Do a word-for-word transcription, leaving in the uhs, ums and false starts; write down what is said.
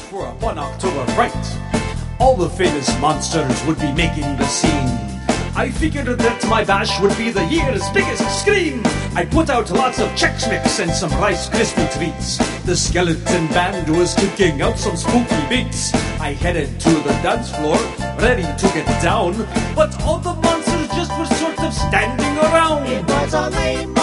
for a fun October fright. All the famous monsters would be making the scene. I figured that my bash would be the year's biggest scream. I put out lots of Chex Mix and some Rice Krispie treats. The skeleton band was kicking out some spooky beats. I headed to the dance floor, ready to get down, but all the monsters just were sort of standing around. It was a lame